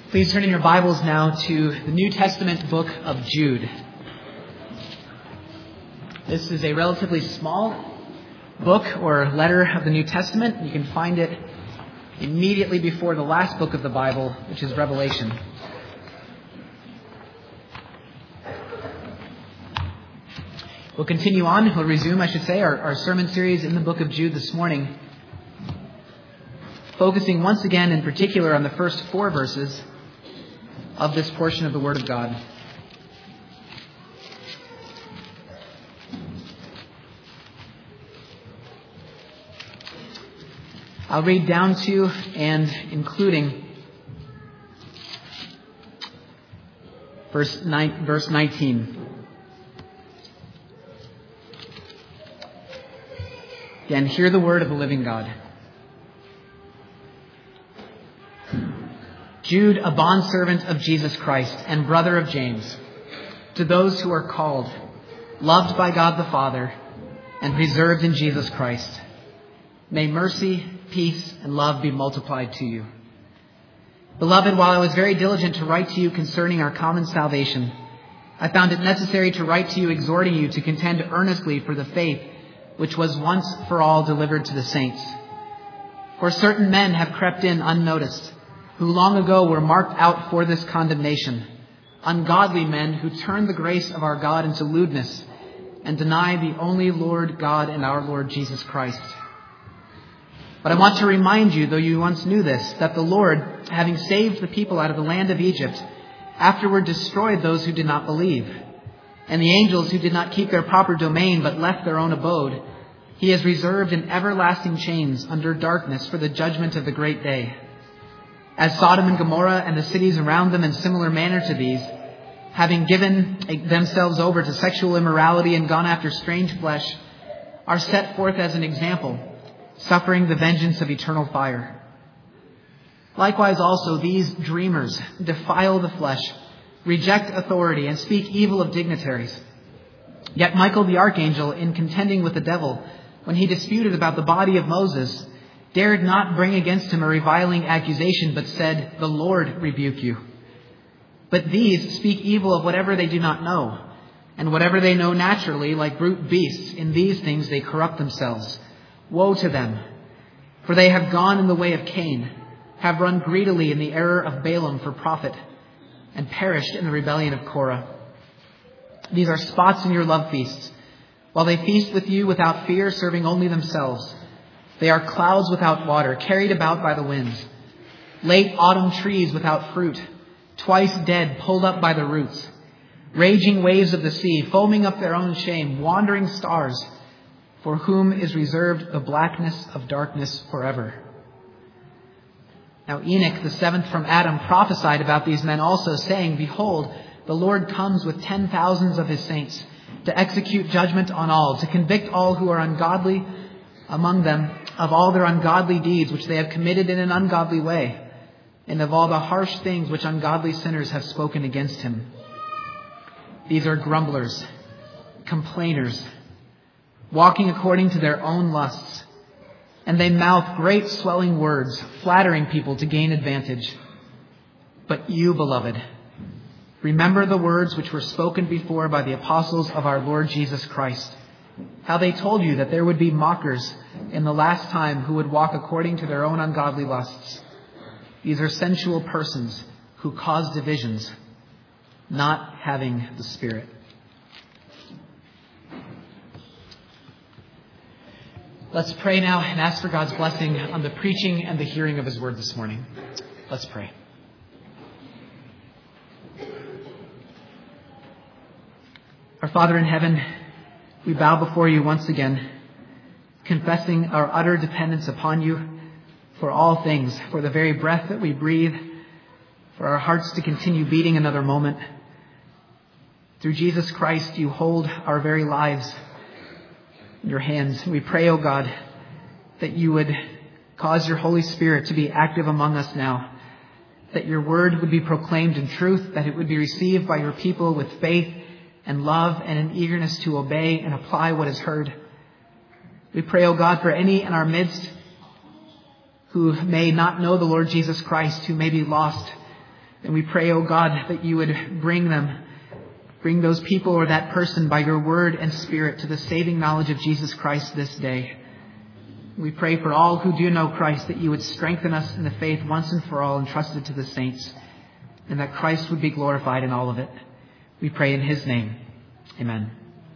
Please turn in your Bibles now to the New Testament book of Jude. This is a relatively small book or letter of the New Testament. You can find it immediately before the last book of the Bible, which is Revelation. We'll continue on, we'll resume, our sermon series in the book of Jude this morning, focusing once again in particular on the first 4 verses of this portion of the Word of God. I'll read down to and including verse 19. Again, hear the word of the living God. Jude, a bondservant of Jesus Christ and brother of James, to those who are called, loved by God the Father, and preserved in Jesus Christ, may mercy, peace, and love be multiplied to you. Beloved, while I was very diligent to write to you concerning our common salvation, I found it necessary to write to you exhorting you to contend earnestly for the faith which was once for all delivered to the saints. For certain men have crept in unnoticed, who long ago were marked out for this condemnation, ungodly men who turn the grace of our God into lewdness and deny the only Lord God and our Lord Jesus Christ. But I want to remind you, though you once knew this, that the Lord, having saved the people out of the land of Egypt, afterward destroyed those who did not believe. And the angels who did not keep their proper domain but left their own abode, he has reserved in everlasting chains under darkness for the judgment of the great day. As Sodom and Gomorrah and the cities around them in similar manner to these, having given themselves over to sexual immorality and gone after strange flesh, are set forth as an example, suffering the vengeance of eternal fire. Likewise also these dreamers defile the flesh, reject authority, and speak evil of dignitaries. Yet Michael the archangel, in contending with the devil, when he disputed about the body of Moses, dared not bring against him a reviling accusation, but said, "The Lord rebuke you." But these speak evil of whatever they do not know, and whatever they know naturally, like brute beasts, in these things they corrupt themselves. Woe to them! For they have gone in the way of Cain, have run greedily in the error of Balaam for profit, and perished in the rebellion of Korah. These are spots in your love feasts, while they feast with you without fear, serving only themselves. They are clouds without water, carried about by the winds. Late autumn trees without fruit, twice dead, pulled up by the roots. Raging waves of the sea, foaming up their own shame, wandering stars, for whom is reserved the blackness of darkness forever. Now Enoch, the 7th from Adam, prophesied about these men also, saying, "Behold, the Lord comes with 10,000s of his saints, to execute judgment on all, to convict all who are ungodly among them of all their ungodly deeds which they have committed in an ungodly way, and of all the harsh things which ungodly sinners have spoken against him. These are grumblers, complainers, walking according to their own lusts, and they mouth great swelling words, flattering people to gain advantage. But you, beloved, remember the words which were spoken before by the apostles of our Lord Jesus Christ, how they told you that there would be mockers in the last time who would walk according to their own ungodly lusts. These are sensual persons who cause divisions, not having the Spirit." Let's pray now and ask for God's blessing on the preaching and the hearing of his word this morning. Let's pray. Our Father in heaven, we bow before you once again, confessing our utter dependence upon you for all things, for the very breath that we breathe, for our hearts to continue beating another moment. Through Jesus Christ, you hold our very lives in your hands. We pray, O God, that you would cause your Holy Spirit to be active among us now, that your word would be proclaimed in truth, that it would be received by your people with faith and love and an eagerness to obey and apply what is heard. We pray, O God, for any in our midst who may not know the Lord Jesus Christ, who may be lost, And we pray, O God, that you would bring those people or that person by your word and Spirit to the saving knowledge of Jesus Christ this day. We pray for all who do know Christ that you would strengthen us in the faith once and for all entrusted to the saints, and that Christ would be glorified in all of it. We pray in his name. Amen.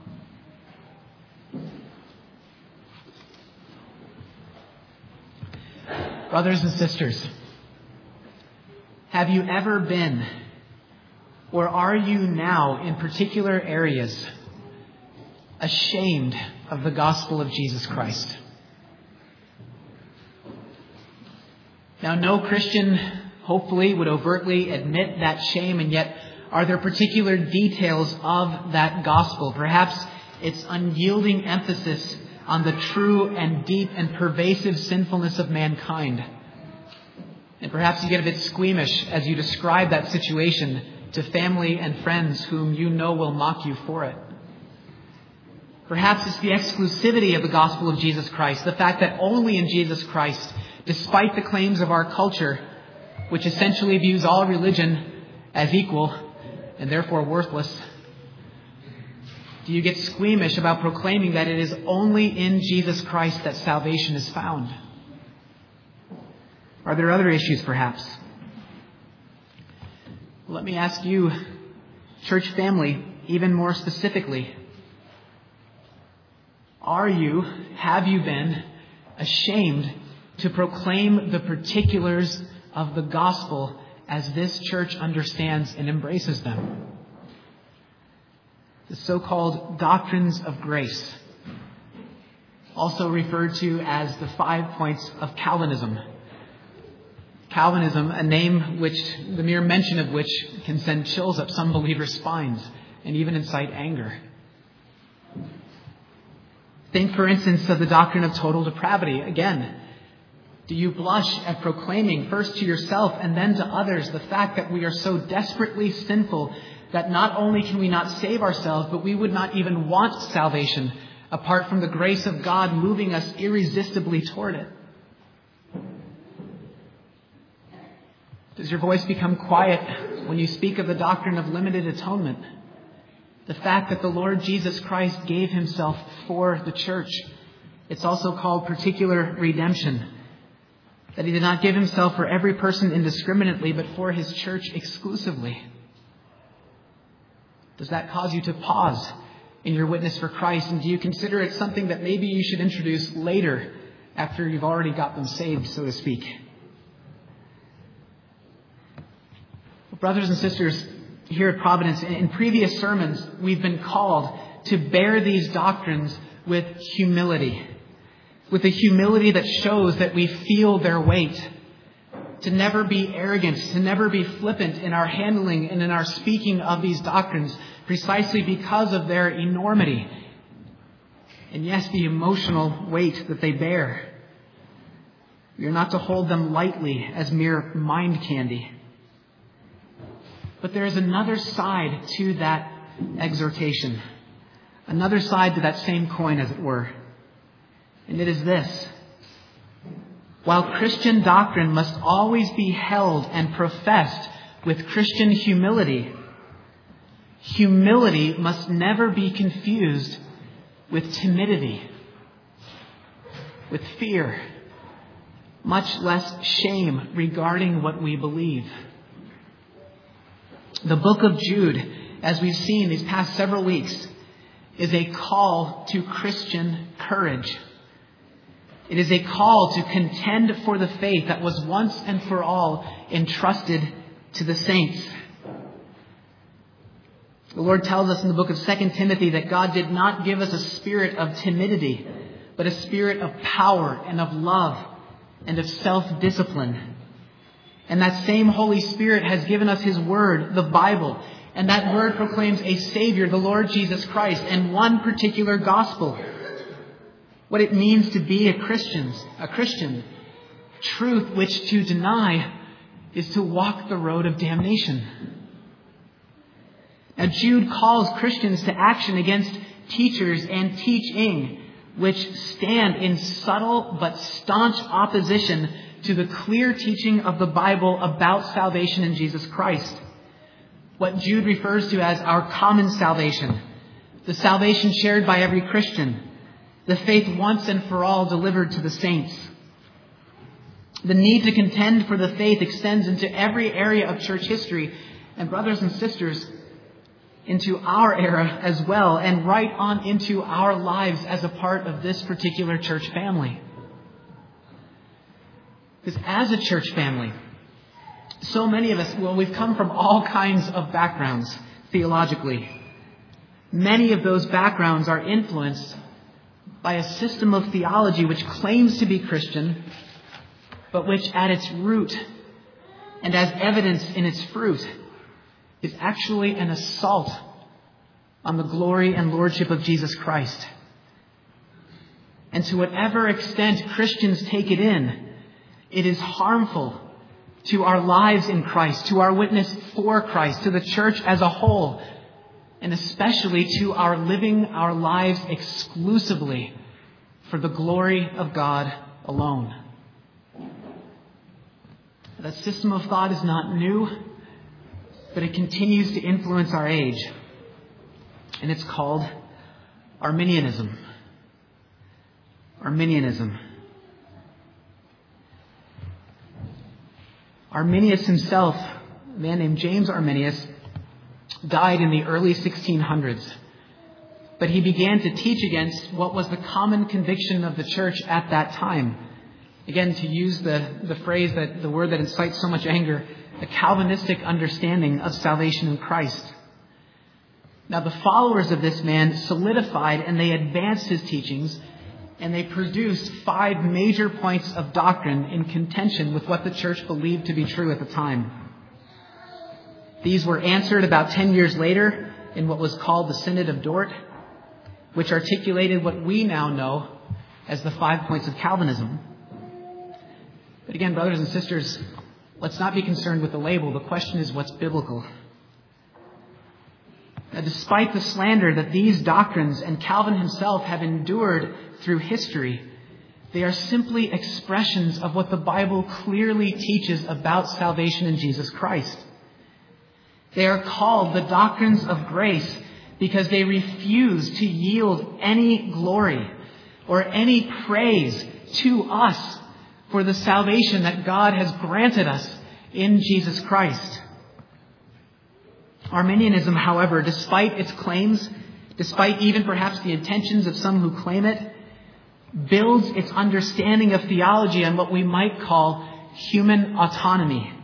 Brothers and sisters, have you ever been, or are you now in particular areas, ashamed of the gospel of Jesus Christ? Now, no Christian, hopefully, would overtly admit that shame, and yet are there particular details of that gospel? Perhaps its unyielding emphasis on the true and deep and pervasive sinfulness of mankind. And perhaps you get a bit squeamish as you describe that situation to family and friends whom you know will mock you for it. Perhaps it's the exclusivity of the gospel of Jesus Christ, the fact that only in Jesus Christ, despite the claims of our culture, which essentially views all religion as equal and therefore worthless, do you get squeamish about proclaiming that it is only in Jesus Christ that salvation is found? Are there other issues, perhaps? Let me ask you, church family, even more specifically. Have you been ashamed to proclaim the particulars of the gospel as this church understands and embraces them? The so-called doctrines of grace, also referred to as the 5 points of Calvinism. Calvinism, a name which, the mere mention of which can send chills up some believers' spines and even incite anger. Think, for instance, of the doctrine of total depravity. Again, do you blush at proclaiming first to yourself and then to others the fact that we are so desperately sinful that not only can we not save ourselves, but we would not even want salvation apart from the grace of God moving us irresistibly toward it? Does your voice become quiet when you speak of the doctrine of limited atonement? The fact that the Lord Jesus Christ gave himself for the church. It's also called particular redemption. That he did not give himself for every person indiscriminately, but for his church exclusively. Does that cause you to pause in your witness for Christ? And do you consider it something that maybe you should introduce later after you've already got them saved, so to speak? Brothers and sisters, here at Providence, in previous sermons, we've been called to bear these doctrines with humility. With a humility that shows that we feel their weight. To never be arrogant, to never be flippant in our handling and in our speaking of these doctrines, precisely because of their enormity. And yes, the emotional weight that they bear. We are not to hold them lightly as mere mind candy. But there is another side to that exhortation. Another side to that same coin, as it were. And it is this. While Christian doctrine must always be held and professed with Christian humility, humility must never be confused with timidity, with fear, much less shame regarding what we believe. The book of Jude, as we've seen these past several weeks, is a call to Christian courage. It is a call to contend for the faith that was once and for all entrusted to the saints. The Lord tells us in the book of 2 Timothy that God did not give us a spirit of timidity, but a spirit of power and of love and of self-discipline. And that same Holy Spirit has given us His Word, the Bible. And that Word proclaims a Savior, the Lord Jesus Christ, and one particular gospel. What it means to be a Christian. Truth which to deny is to walk the road of damnation. Now Jude calls Christians to action against teachers and teaching which stand in subtle but staunch opposition to the clear teaching of the Bible about salvation in Jesus Christ. What Jude refers to as our common salvation, the salvation shared by every Christian, the faith once and for all delivered to the saints. The need to contend for the faith extends into every area of church history, and brothers and sisters, into our era as well, and right on into our lives as a part of this particular church family. Because as a church family, so many of us, we've come from all kinds of backgrounds theologically. Many of those backgrounds are influenced by a system of theology which claims to be Christian, but which at its root and as evidence in its fruit is actually an assault on the glory and lordship of Jesus Christ. And to whatever extent Christians take it in, it is harmful to our lives in Christ, to our witness for Christ, to the church as a whole, and especially to our living our lives exclusively for the glory of God alone. That system of thought is not new, but it continues to influence our age. And it's called Arminianism. Arminianism. Arminius himself, a man named James Arminius, died in the early 1600s. But he began to teach against what was the common conviction of the church at that time. Again, to use the phrase, the word that incites so much anger, a Calvinistic understanding of salvation in Christ. Now, the followers of this man solidified and they advanced his teachings, and they produced 5 major points of doctrine in contention with what the church believed to be true at the time. These were answered about 10 years later in what was called the Synod of Dort, which articulated what we now know as the 5 points of Calvinism. But again, brothers and sisters, let's not be concerned with the label. The question is what's biblical. Now, despite the slander that these doctrines and Calvin himself have endured through history, they are simply expressions of what the Bible clearly teaches about salvation in Jesus Christ. They are called the doctrines of grace because they refuse to yield any glory or any praise to us for the salvation that God has granted us in Jesus Christ. Arminianism, however, despite its claims, despite even perhaps the intentions of some who claim it, builds its understanding of theology on what we might call human autonomy.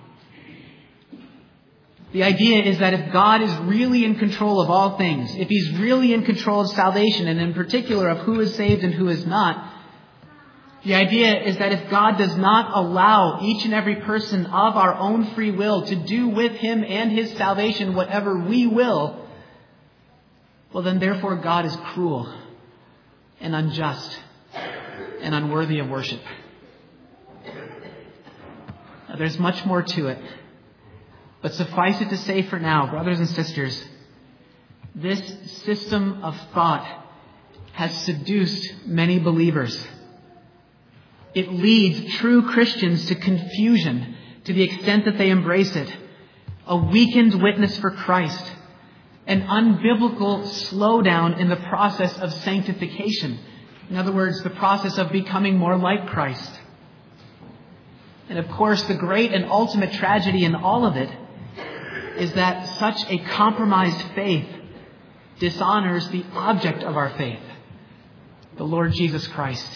The idea is that if God is really in control of all things, if He's really in control of salvation, and in particular of who is saved and who is not, the idea is that if God does not allow each and every person of our own free will to do with Him and His salvation whatever we will, well then therefore God is cruel and unjust and unworthy of worship. Now, there's much more to it. But suffice it to say for now, brothers and sisters, this system of thought has seduced many believers. It leads true Christians to confusion to the extent that they embrace it, a weakened witness for Christ, an unbiblical slowdown in the process of sanctification. In other words, the process of becoming more like Christ. And of course, the great and ultimate tragedy in all of it is that such a compromised faith dishonors the object of our faith, the Lord Jesus Christ.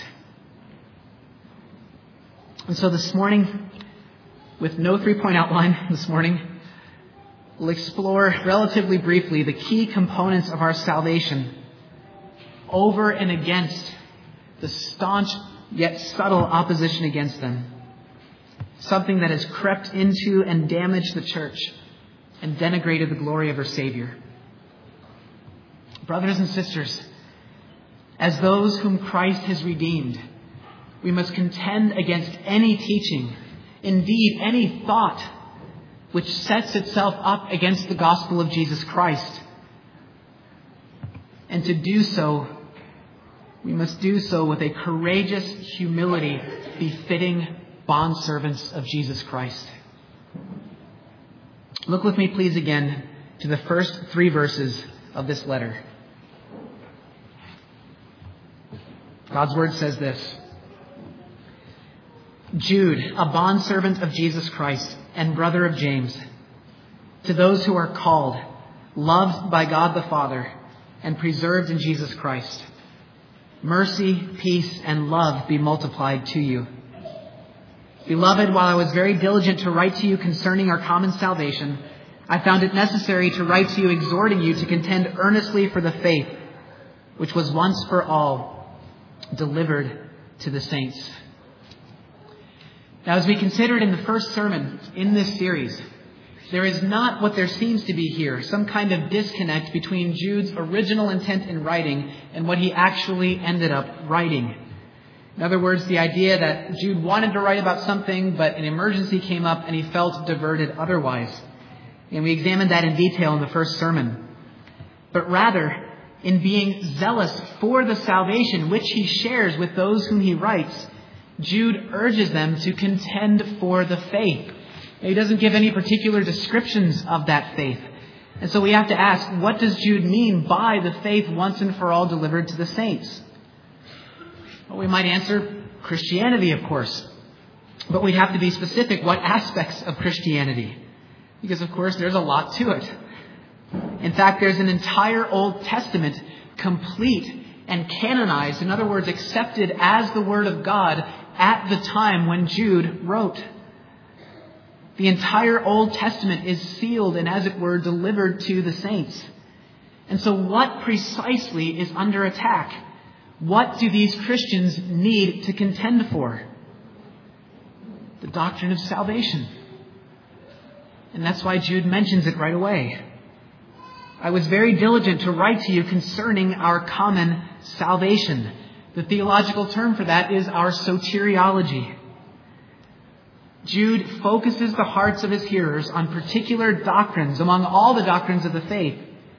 And so this morning, with no 3-point outline this morning, we'll explore relatively briefly the key components of our salvation over and against the staunch yet subtle opposition against them. Something that has crept into and damaged the church and denigrated the glory of her Savior. Brothers and sisters, as those whom Christ has redeemed, we must contend against any teaching, indeed any thought, which sets itself up against the gospel of Jesus Christ. And to do so, we must do so with a courageous humility befitting bondservants of Jesus Christ. Look with me, please, again to the first 3 verses of this letter. God's word says this: Jude, a bondservant of Jesus Christ and brother of James, to those who are called, loved by God the Father, and preserved in Jesus Christ, mercy, peace, and love be multiplied to you. Beloved, while I was very diligent to write to you concerning our common salvation, I found it necessary to write to you exhorting you to contend earnestly for the faith which was once for all delivered to the saints. Now, as we considered in the first sermon in this series, there is not what there seems to be here, some kind of disconnect between Jude's original intent in writing and what he actually ended up writing. In other words, the idea that Jude wanted to write about something, but an emergency came up and he felt diverted otherwise. And we examined that in detail in the first sermon. But rather, in being zealous for the salvation which he shares with those whom he writes, Jude urges them to contend for the faith. He doesn't give any particular descriptions of that faith. And so we have to ask, what does Jude mean by the faith once and for all delivered to the saints? Well, we might answer Christianity, of course. But we'd have to be specific. What aspects of Christianity? Because, of course, there's a lot to it. In fact, there's an entire Old Testament complete and canonized, in other words, accepted as the Word of God at the time when Jude wrote. The entire Old Testament is sealed and, as it were, delivered to the saints. And so what precisely is under attack? What do these Christians need to contend for? The doctrine of salvation. And that's why Jude mentions it right away. I was very diligent to write to you concerning our common salvation. The theological term for that is our soteriology. Jude focuses the hearts of his hearers on particular doctrines among all the doctrines of the faith.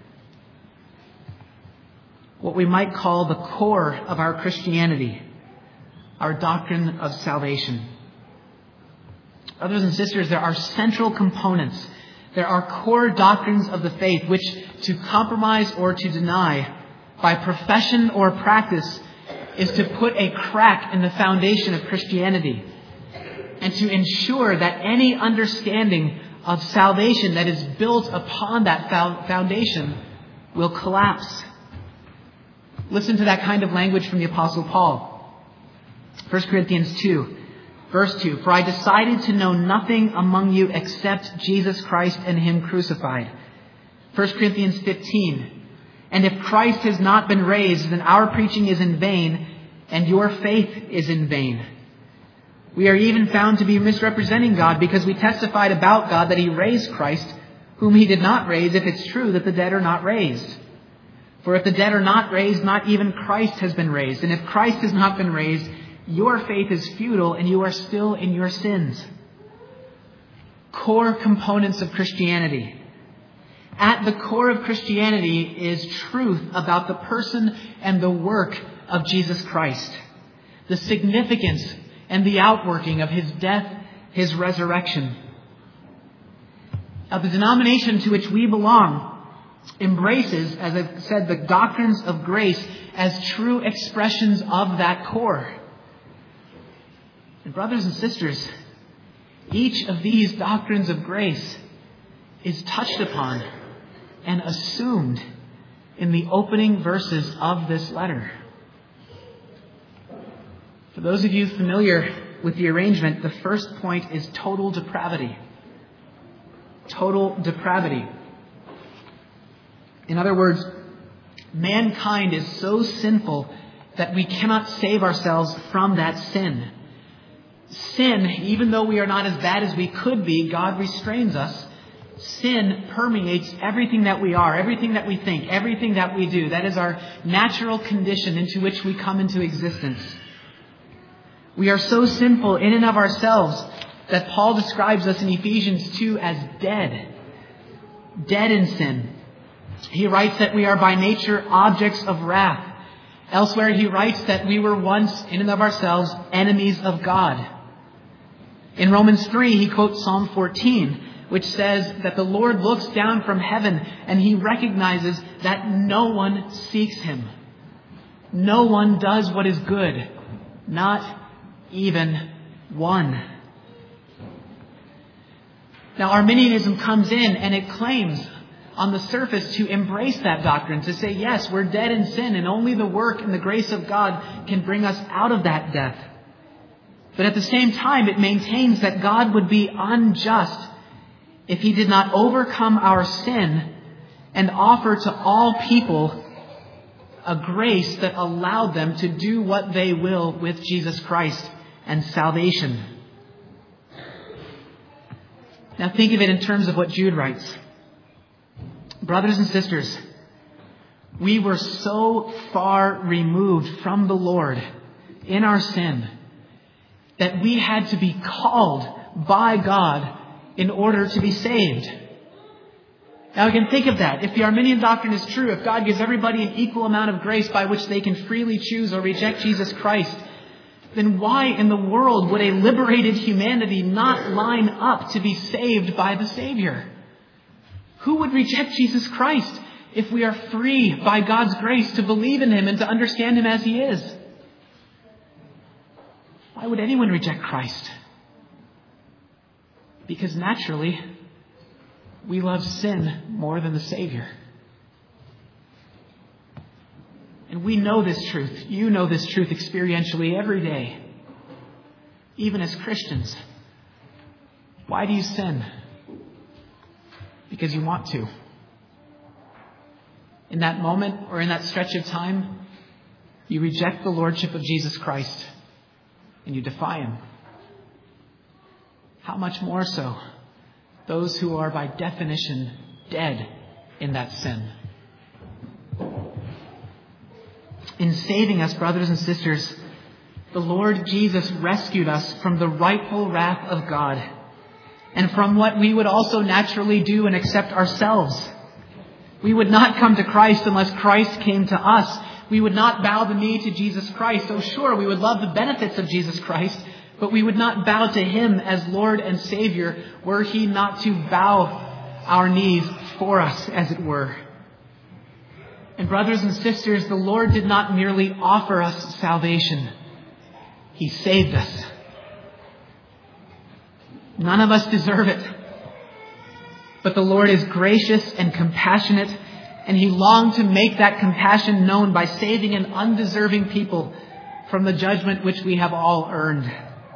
What we might call the core of our Christianity, our doctrine of salvation. Brothers and sisters, there are central components. There are core doctrines of the faith which to compromise or to deny by profession or practice is to put a crack in the foundation of Christianity and to ensure that any understanding of salvation that is built upon that foundation will collapse. Listen to that kind of language from the Apostle Paul. 1 Corinthians 2. Verse 2, for I decided to know nothing among you except Jesus Christ and Him crucified. 1 Corinthians 15, and if Christ has not been raised, then our preaching is in vain, and your faith is in vain. We are even found to be misrepresenting God because we testified about God that He raised Christ, whom He did not raise, if it's true that the dead are not raised. For if the dead are not raised, not even Christ has been raised. And if Christ has not been raised, your faith is futile and you are still in your sins. Core components of Christianity. At the core of Christianity is truth about the person and the work of Jesus Christ. The significance and the outworking of His death, His resurrection. Now, the denomination to which we belong embraces, as I've said, the doctrines of grace as true expressions of that core. And brothers and sisters, each of these doctrines of grace is touched upon and assumed in the opening verses of this letter. For those of you familiar with the arrangement, the first point is total depravity. Total depravity. In other words, mankind is so sinful that we cannot save ourselves from that sin. Sin, even though we are not as bad as we could be, God restrains us. Sin permeates everything that we are, everything that we think, everything that we do. That is our natural condition into which we come into existence. We are so sinful in and of ourselves that Paul describes us in Ephesians 2 as dead. Dead in sin. He writes that we are by nature objects of wrath. Elsewhere he writes that we were once, in and of ourselves, enemies of God. In Romans 3, he quotes Psalm 14, which says that the Lord looks down from heaven and he recognizes that no one seeks him. No one does what is good, not even one. Now, Arminianism comes in and it claims on the surface to embrace that doctrine, to say, yes, we're dead in sin and only the work and the grace of God can bring us out of that death. But at the same time, it maintains that God would be unjust if he did not overcome our sin and offer to all people a grace that allowed them to do what they will with Jesus Christ and salvation. Now think of it in terms of what Jude writes. Brothers and sisters, we were so far removed from the Lord in our sin that we had to be called by God in order to be saved. Now again, think of that. If the Arminian doctrine is true, if God gives everybody an equal amount of grace by which they can freely choose or reject Jesus Christ, then why in the world would a liberated humanity not line up to be saved by the Savior? Who would reject Jesus Christ if we are free by God's grace to believe in him and to understand him as he is? Why would anyone reject Christ? Because naturally, we love sin more than the Savior. And we know this truth. You know this truth experientially every day. Even as Christians. Why do you sin? Because you want to. In that moment or in that stretch of time, you reject the lordship of Jesus Christ and you defy him. How much more so those who are by definition dead in that sin. In saving us, brothers and sisters, the Lord Jesus rescued us from the rightful wrath of God and from what we would also naturally do and accept ourselves. We would not come to Christ unless Christ came to us. We would not bow the knee to Jesus Christ. Oh, sure, we would love the benefits of Jesus Christ, but we would not bow to him as Lord and Savior were he not to bow our knees for us, as it were. And brothers and sisters, the Lord did not merely offer us salvation. He saved us. None of us deserve it. But the Lord is gracious and compassionate, and he longed to make that compassion known by saving an undeserving people from the judgment which we have all earned.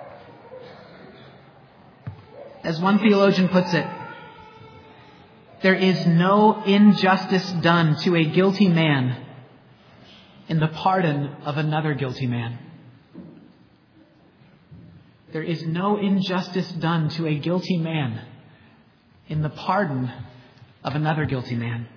As one theologian puts it, there is no injustice done to a guilty man in the pardon of another guilty man. There is no injustice done to a guilty man in the pardon of another guilty man.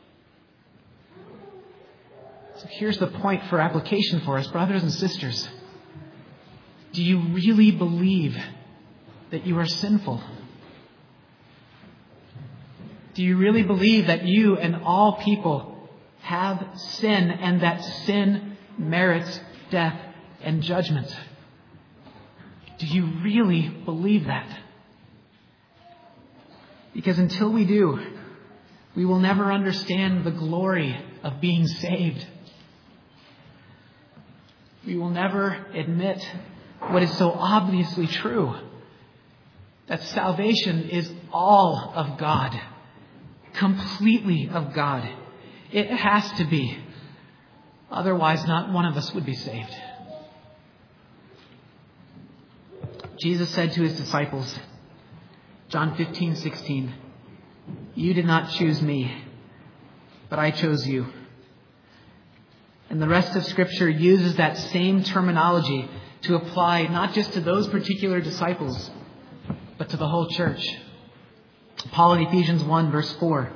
So here's the point for application for us, brothers and sisters. Do you really believe that you are sinful? Do you really believe that you and all people have sin and that sin merits death and judgment? Do you really believe that? Because until we do, we will never understand the glory of being saved. We will never admit what is so obviously true, that salvation is all of God, completely of God. It has to be. Otherwise, not one of us would be saved. Jesus said to his disciples, John 15:16, "You did not choose me, but I chose you." And the rest of Scripture uses that same terminology to apply not just to those particular disciples, but to the whole church. Paul in Ephesians 1 verse 4.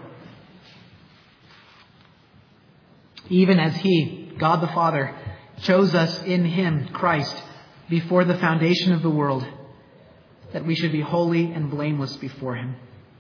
"Even as he, God the Father, chose us in him, Christ, before the foundation of the world, that we should be holy and blameless before him."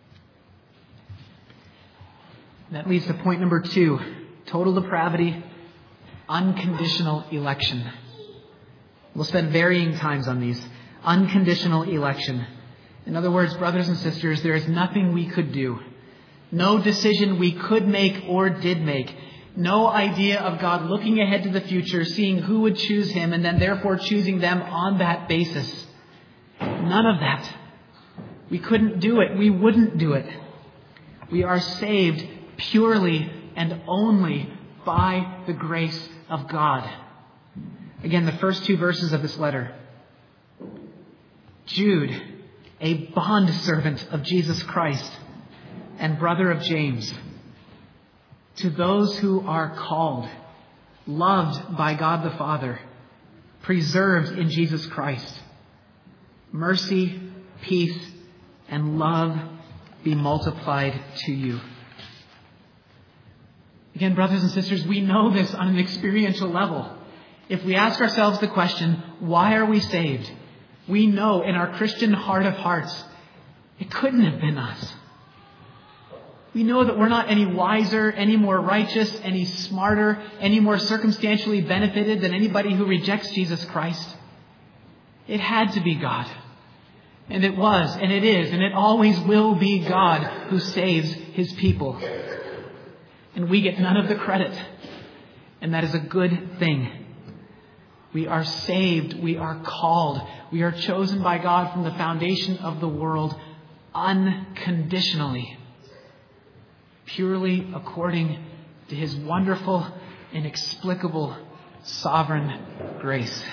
That leads to point number 2, total depravity, unconditional election. We'll spend varying times on these. unconditional election. In other words, brothers and sisters, there is nothing we could do. No decision we could make or did make. No idea of God looking ahead to the future, seeing who would choose him, and then therefore choosing them on that basis. None of that. We couldn't do it. We wouldn't do it. We are saved purely and only by the grace of God. Again, the first two verses of this letter. Jude, a bondservant of Jesus Christ and brother of James, to those who are called, loved by God the Father, preserved in Jesus Christ, mercy, peace, and love be multiplied to you. Again, brothers and sisters, we know this on an experiential level. If we ask ourselves the question, why are we saved? We know in our Christian heart of hearts, it couldn't have been us. We know that we're not any wiser, any more righteous, any smarter, any more circumstantially benefited than anybody who rejects Jesus Christ. It had to be God. And it was, and it is, and it always will be God who saves his people. And we get none of the credit. And that is a good thing. We are saved. We are called. We are chosen by God from the foundation of the world unconditionally. Purely according to his wonderful, inexplicable, sovereign grace.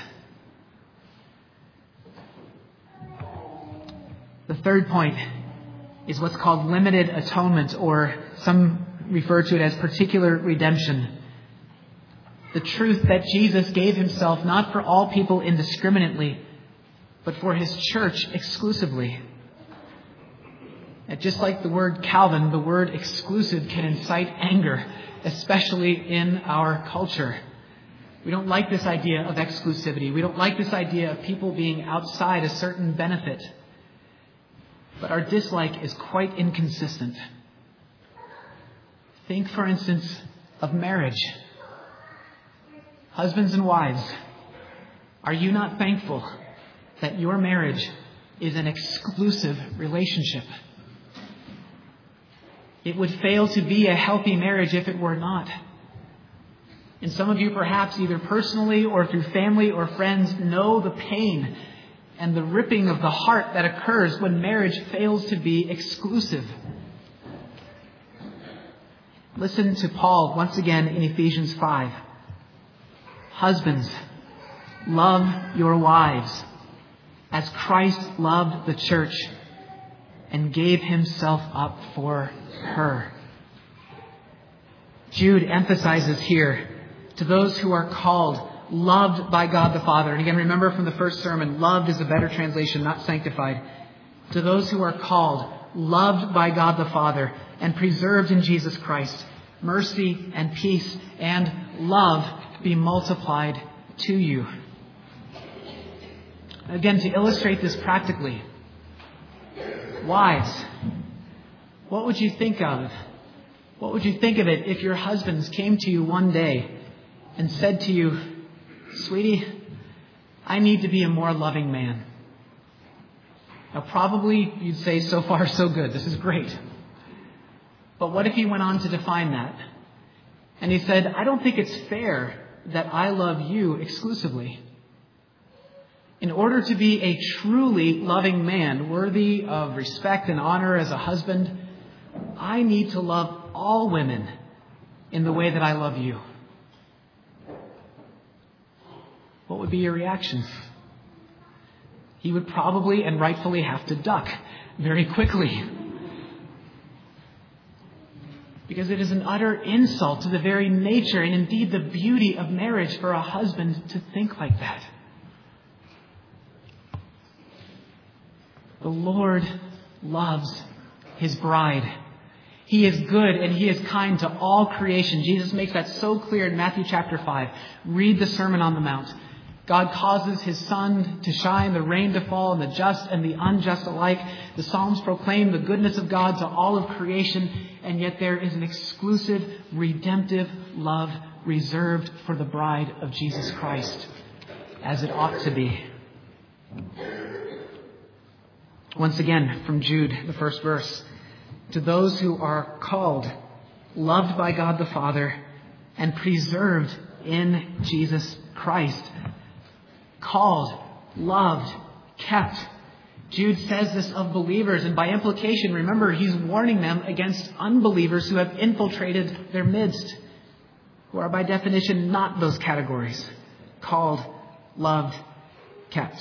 The third point is what's called limited atonement, or some refer to it as particular redemption. The truth that Jesus gave himself not for all people indiscriminately, but for his church exclusively. And just like the word Calvin, the word exclusive can incite anger, especially in our culture. We don't like this idea of exclusivity. We don't like this idea of people being outside a certain benefit. But our dislike is quite inconsistent. Think, for instance, of marriage. Husbands and wives, are you not thankful that your marriage is an exclusive relationship? It would fail to be a healthy marriage if it were not. And some of you, perhaps either personally or through family or friends, know the pain and the ripping of the heart that occurs when marriage fails to be exclusive. Listen to Paul once again in Ephesians 5. Husbands, love your wives as Christ loved the church and gave himself up for her. Jude emphasizes here to those who are called, loved by God the Father. And again, remember from the first sermon, loved is a better translation, not sanctified. To those who are called, loved by God the Father and preserved in Jesus Christ, mercy and peace and love be multiplied to you. Again, to illustrate this practically, wives, what would you think of? What would you think of it if your husbands came to you one day and said to you, sweetie, I need to be a more loving man? Now, probably you'd say, so far, so good. This is great. But what if he went on to define that? And he said, I don't think it's fair that I love you exclusively. In order to be a truly loving man, worthy of respect and honor as a husband, I need to love all women in the way that I love you. What would be your reaction? He would probably and rightfully have to duck very quickly. Because it is an utter insult to the very nature and indeed the beauty of marriage for a husband to think like that. The Lord loves his bride. He is good and he is kind to all creation. Jesus makes that so clear in Matthew chapter 5. Read the Sermon on the Mount. God causes his sun to shine, the rain to fall, and the just and the unjust alike. The Psalms proclaim the goodness of God to all of creation, and yet there is an exclusive, redemptive love reserved for the bride of Jesus Christ, as it ought to be. Once again, from Jude, the first verse. To those who are called, loved by God the Father, and preserved in Jesus Christ. Called, loved, kept. Jude says this of believers, and by implication, remember, he's warning them against unbelievers who have infiltrated their midst, who are by definition not those categories. Called, loved, kept.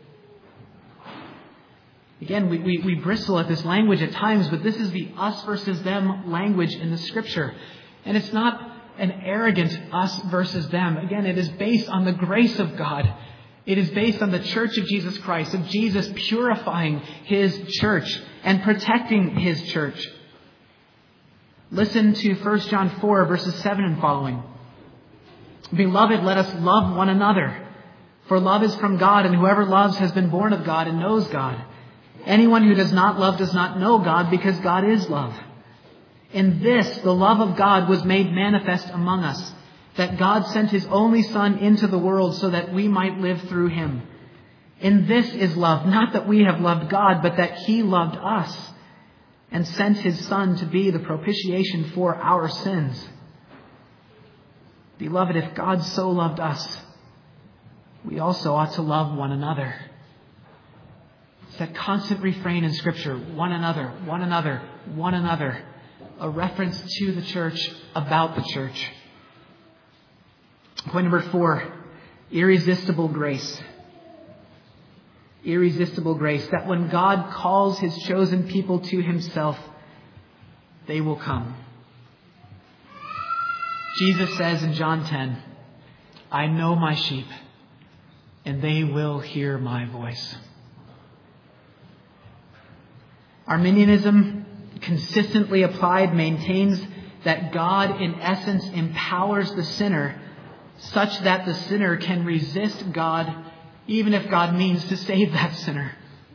Again, we bristle at this language at times, but this is the us versus them language in the Scripture. And it's not an arrogant us versus them. Again, it is based on the grace of God. It is based on the church of Jesus Christ, of Jesus purifying His church and protecting His church. Listen to 1 John 4, verses 7 and following. Beloved, let us love one another. For love is from God, and whoever loves has been born of God and knows God. Anyone who does not love does not know God, because God is love. In this, the love of God was made manifest among us, that God sent His only Son into the world so that we might live through Him. In this is love, not that we have loved God, but that He loved us and sent His Son to be the propitiation for our sins. Beloved, if God so loved us, we also ought to love one another. It's that constant refrain in Scripture, one another, one another, one another. A reference to the church, about the church. Point number 4, irresistible grace. Irresistible grace, that when God calls His chosen people to Himself, they will come. Jesus says in John 10, I know my sheep, and they will hear my voice. Arminianism, consistently applied, maintains that God in essence empowers the sinner such that the sinner can resist God even if God means to save that sinner.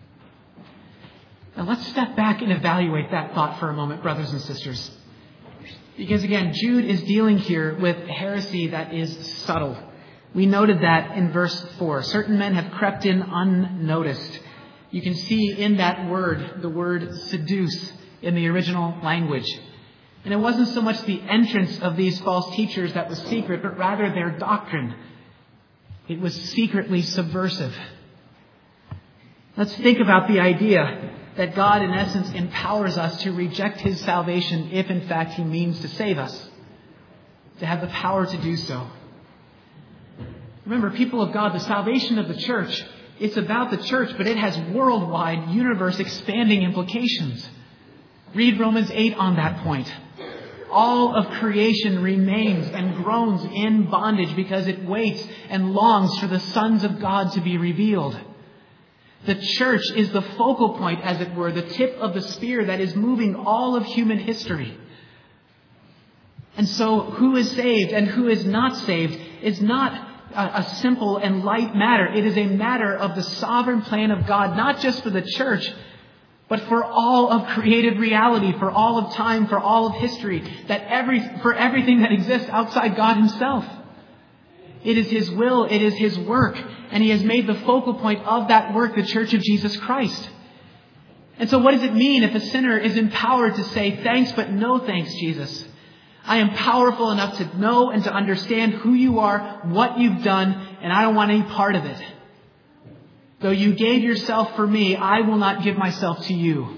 Now let's step back and evaluate that thought for a moment, brothers and sisters. Because again, Jude is dealing here with heresy that is subtle. We noted that in verse 4. Certain men have crept in unnoticed. You can see in that word, the word seduce in the original language. And it wasn't so much the entrance of these false teachers that was secret, but rather their doctrine. It was secretly subversive. Let's think about the idea that God in essence empowers us to reject His salvation if in fact He means to save us. To have the power to do so. Remember, people of God, the salvation of the church, it's about the church, but it has worldwide, universe-expanding implications. Read Romans 8 on that point. All of creation remains and groans in bondage because it waits and longs for the sons of God to be revealed. The church is the focal point, as it were, the tip of the spear that is moving all of human history. And so who is saved and who is not saved is not a simple and light matter. It is a matter of the sovereign plan of God, not just for the church, but for all of created reality, for all of time, for all of history, for everything that exists outside God Himself. It is His will, it is His work, and He has made the focal point of that work the Church of Jesus Christ. And so what does it mean if a sinner is empowered to say, thanks, but no thanks, Jesus? I am powerful enough to know and to understand who you are, what you've done, and I don't want any part of it. Though you gave yourself for me, I will not give myself to you.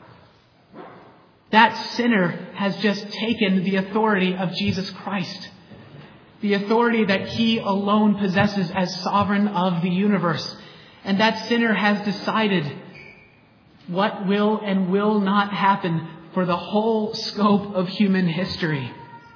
That sinner has just taken the authority of Jesus Christ. The authority that He alone possesses as sovereign of the universe. And that sinner has decided what will and will not happen for the whole scope of human history.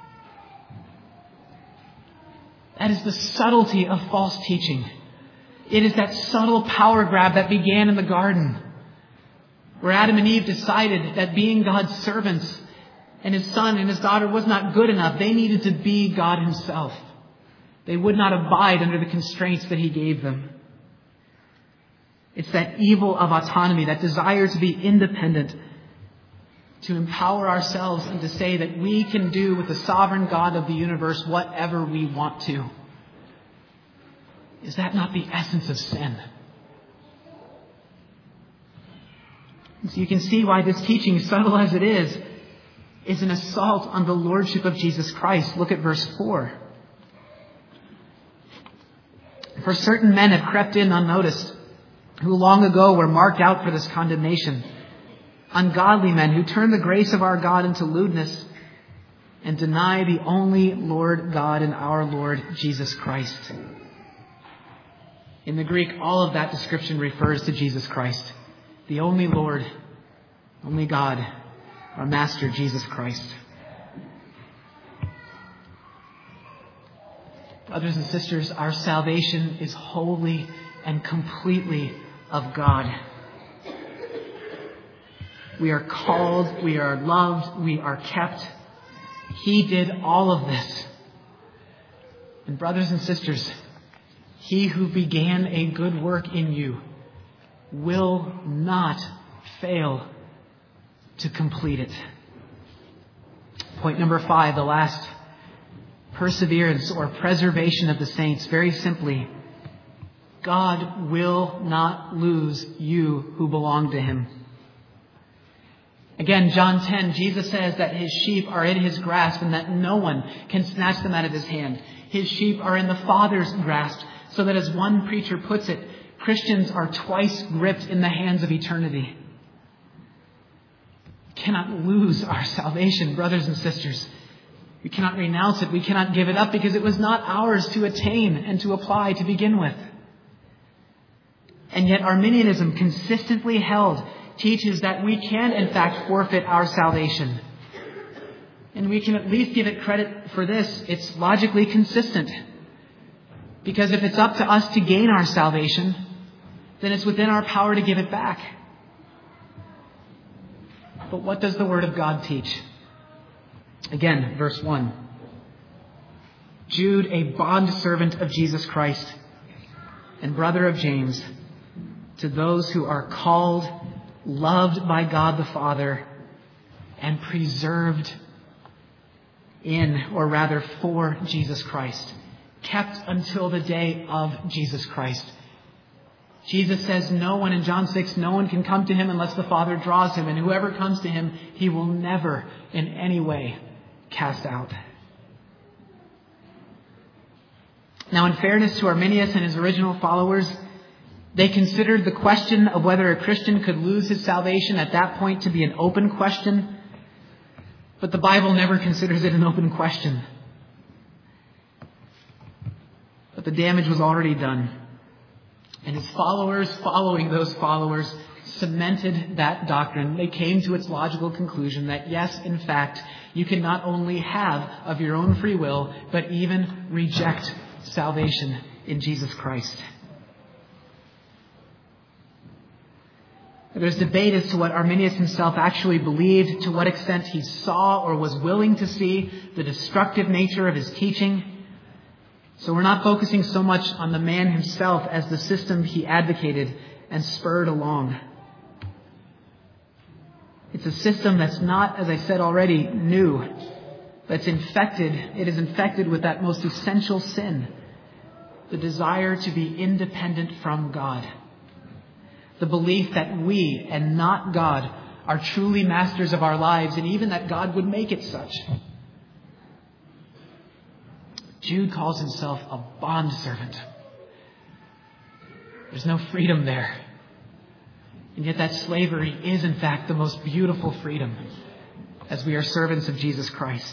That is the subtlety of false teaching. It is that subtle power grab that began in the garden, where Adam and Eve decided that being God's servants and His son and His daughter was not good enough. They needed to be God Himself. They would not abide under the constraints that He gave them. It's that evil of autonomy, that desire to be independent, to empower ourselves and to say that we can do with the sovereign God of the universe whatever we want to. Is that not the essence of sin? So you can see why this teaching, subtle as it is an assault on the lordship of Jesus Christ. Look at verse 4. For certain men have crept in unnoticed, who long ago were marked out for this condemnation. Ungodly men who turn the grace of our God into lewdness and deny the only Lord God and our Lord Jesus Christ. In the Greek, all of that description refers to Jesus Christ, the only Lord, only God, our Master, Jesus Christ. Brothers and sisters, our salvation is wholly and completely of God. We are called, we are loved, we are kept. He did all of this. And brothers and sisters, He who began a good work in you will not fail to complete it. Point number 5, the last, perseverance or preservation of the saints. Very simply, God will not lose you who belong to Him. Again, John 10, Jesus says that His sheep are in His grasp and that no one can snatch them out of His hand. His sheep are in the Father's grasp, so that as one preacher puts it, Christians are twice gripped in the hands of eternity. We cannot lose our salvation, brothers and sisters. We cannot renounce it. We cannot give it up because it was not ours to attain and to apply to begin with. And yet Arminianism, consistently held, teaches that we can in fact forfeit our salvation. And we can at least give it credit for this. It's logically consistent. Because if it's up to us to gain our salvation, then it's within our power to give it back. But what does the Word of God teach? Again, verse 1. Jude, a bondservant of Jesus Christ and brother of James, to those who are called, loved by God the Father, and preserved in, or rather for, Jesus Christ. Kept until the day of Jesus Christ. Jesus says no one, in John 6, no one can come to Him unless the Father draws him. And whoever comes to Him, He will never in any way cast out. Now, in fairness to Arminius and his original followers, they considered the question of whether a Christian could lose his salvation at that point to be an open question. But the Bible never considers it an open question. But the damage was already done. And his followers, following those followers, cemented that doctrine. They came to its logical conclusion that yes, in fact, you can not only have of your own free will, but even reject salvation in Jesus Christ. There's debate as to what Arminius himself actually believed, to what extent he saw or was willing to see the destructive nature of his teaching. So we're not focusing so much on the man himself as the system he advocated and spurred along. It's a system that's not, as I said already, new. But it is infected with that most essential sin, the desire to be independent from God. The belief that we and not God are truly masters of our lives, and even that God would make it such. Jude calls himself a bondservant. There's no freedom there. And yet that slavery is in fact the most beautiful freedom, as we are servants of Jesus Christ.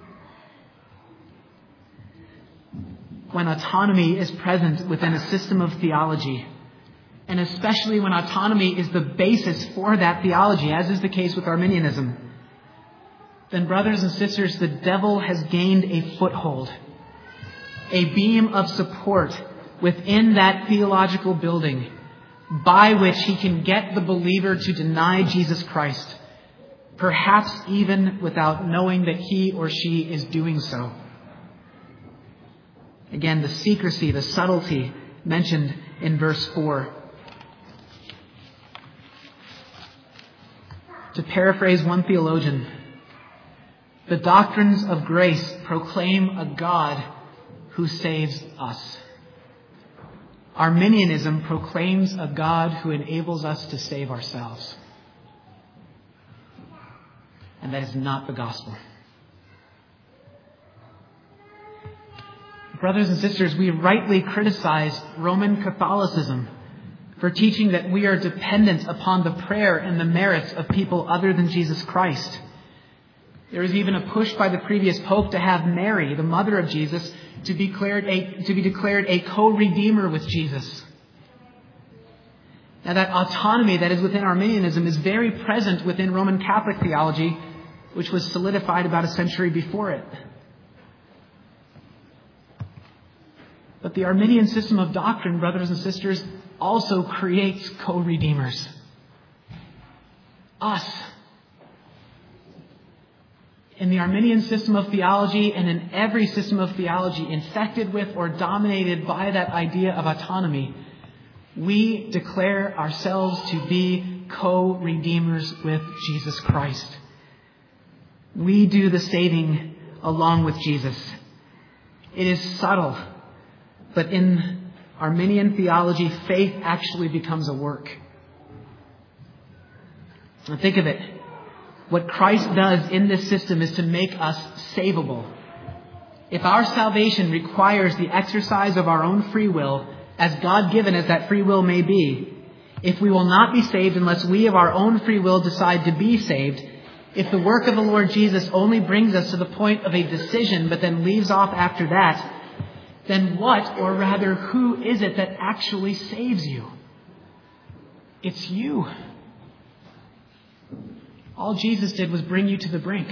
When autonomy is present within a system of theology, and especially when autonomy is the basis for that theology, as is the case with Arminianism, then brothers and sisters, the devil has gained a foothold, a beam of support within that theological building by which he can get the believer to deny Jesus Christ, perhaps even without knowing that he or she is doing so. Again, the secrecy, the subtlety mentioned in verse 4. To paraphrase one theologian, the doctrines of grace proclaim a God who saves us. Arminianism proclaims a God who enables us to save ourselves. And that is not the gospel. Brothers and sisters, we rightly criticize Roman Catholicism for teaching that we are dependent upon the prayer and the merits of people other than Jesus Christ. There is even a push by the previous pope to have Mary, the mother of Jesus, to be declared a co-redeemer with Jesus. Now, that autonomy that is within Arminianism is very present within Roman Catholic theology, which was solidified about a century before it. But the Arminian system of doctrine, brothers and sisters, also creates co-redeemers. Us. In the Arminian system of theology and in every system of theology infected with or dominated by that idea of autonomy, we declare ourselves to be co-redeemers with Jesus Christ. We do the saving along with Jesus. It is subtle, but in Arminian theology, faith actually becomes a work. Now think of it. What Christ does in this system is to make us savable. If our salvation requires the exercise of our own free will, as God-given as that free will may be, if we will not be saved unless we of our own free will decide to be saved, if the work of the Lord Jesus only brings us to the point of a decision but then leaves off after that, then what, or rather who is it that actually saves you? It's you. All Jesus did was bring you to the brink.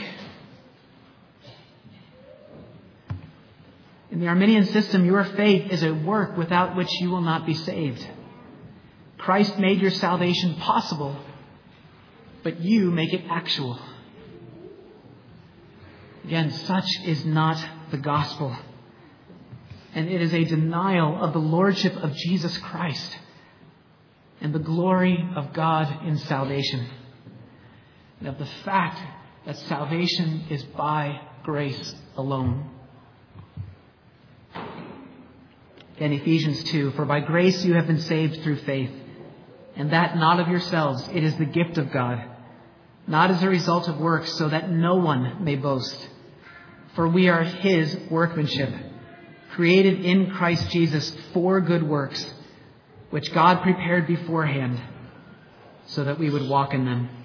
In the Arminian system, your faith is a work without which you will not be saved. Christ made your salvation possible, but you make it actual. Again, such is not the gospel. And it is a denial of the lordship of Jesus Christ and the glory of God in salvation. And of the fact that salvation is by grace alone. In Ephesians 2, for by grace you have been saved through faith, and that not of yourselves, it is the gift of God, not as a result of works, so that no one may boast. For we are His workmanship, created in Christ Jesus for good works, which God prepared beforehand, so that we would walk in them.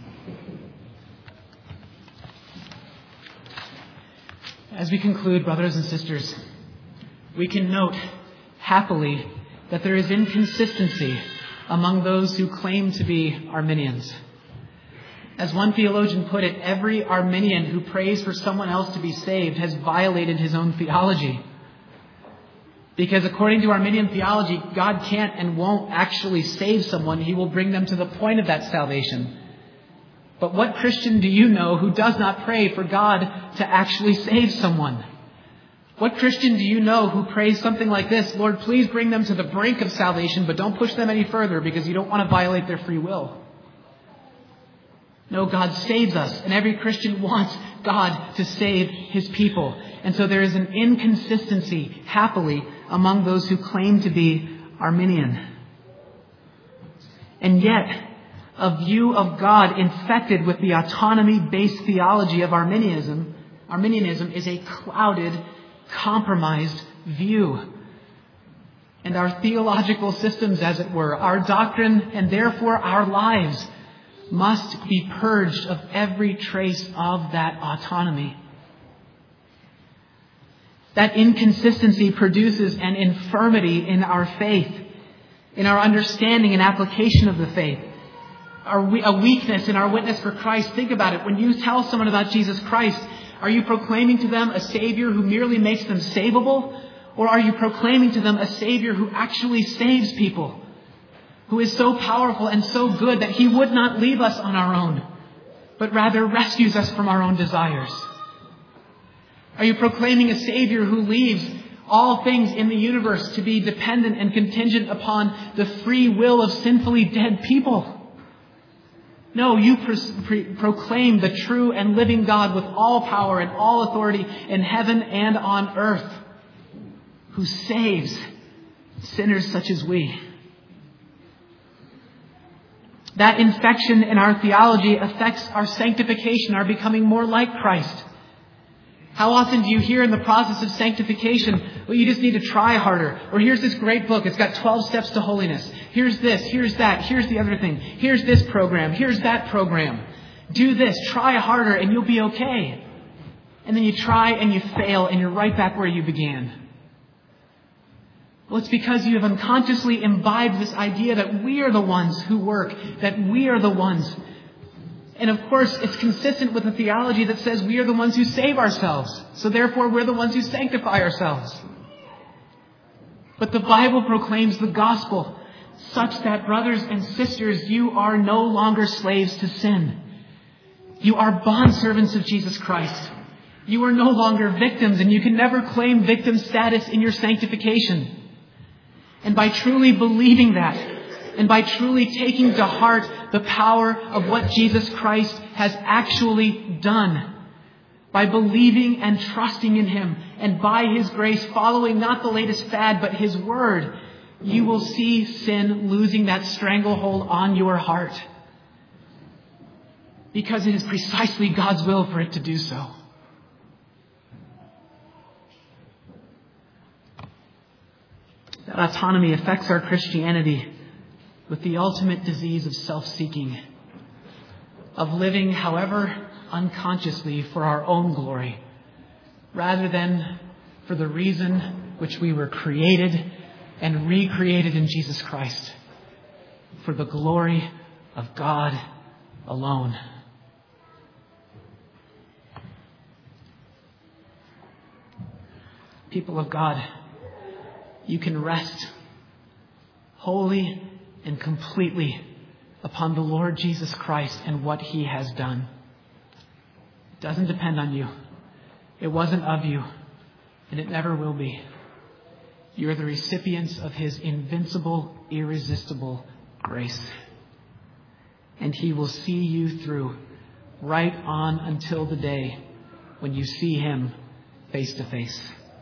As we conclude, brothers and sisters, we can note happily that there is inconsistency among those who claim to be Arminians. As one theologian put it, every Arminian who prays for someone else to be saved has violated his own theology. Because according to Arminian theology, God can't and won't actually save someone. He will bring them to the point of that salvation. But what Christian do you know who does not pray for God to actually save someone? What Christian do you know who prays something like this? Lord, please bring them to the brink of salvation, but don't push them any further because you don't want to violate their free will. No, God saves us, and every Christian wants God to save His people. And so there is an inconsistency, happily, among those who claim to be Arminian. And yet, a view of God infected with the autonomy-based theology of Arminianism is a clouded, compromised view. And our theological systems, as it were, our doctrine, and therefore our lives, must be purged of every trace of that autonomy. That inconsistency produces an infirmity in our faith, in our understanding and application of the faith. A weakness in our witness for Christ. Think about it. When you tell someone about Jesus Christ, are you proclaiming to them a Savior who merely makes them savable? Or are you proclaiming to them a Savior who actually saves people? Who is so powerful and so good that He would not leave us on our own, but rather rescues us from our own desires? Are you proclaiming a Savior who leaves all things in the universe to be dependent and contingent upon the free will of sinfully dead people? No, you proclaim the true and living God with all power and all authority in heaven and on earth, who saves sinners such as we. That infection in our theology affects our sanctification, our becoming more like Christ. How often do you hear in the process of sanctification, well, you just need to try harder. Or here's this great book. It's got 12 steps to holiness. Here's this. Here's that. Here's the other thing. Here's this program. Here's that program. Do this. Try harder and you'll be okay. And then you try and you fail and you're right back where you began. Well, it's because you have unconsciously imbibed this idea that we are the ones who work, that we are the ones. And of course, it's consistent with the theology that says we are the ones who save ourselves. So therefore, we're the ones who sanctify ourselves. But the Bible proclaims the gospel such that, brothers and sisters, you are no longer slaves to sin. You are bondservants of Jesus Christ. You are no longer victims, and you can never claim victim status in your sanctification. And by truly believing that, and by truly taking to heart the power of what Jesus Christ has actually done, by believing and trusting in Him, and by His grace following not the latest fad, but His Word, you will see sin losing that stranglehold on your heart. Because it is precisely God's will for it to do so. That autonomy affects our Christianity with the ultimate disease of self-seeking, of living, however unconsciously, for our own glory, rather than for the reason which we were created and recreated in Jesus Christ, for the glory of God alone. People of God, you can rest wholly and completely upon the Lord Jesus Christ and what He has done. It doesn't depend on you. It wasn't of you, and it never will be. You're the recipients of His invincible, irresistible grace. And He will see you through right on until the day when you see Him face to face.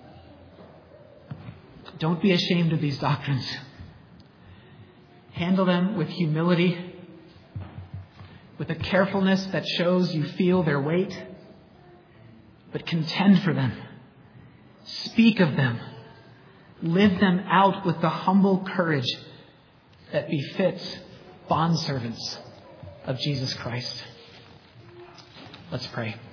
Don't be ashamed of these doctrines. Handle them with humility, with a carefulness that shows you feel their weight, but contend for them. Speak of them. Live them out with the humble courage that befits bondservants of Jesus Christ. Let's pray.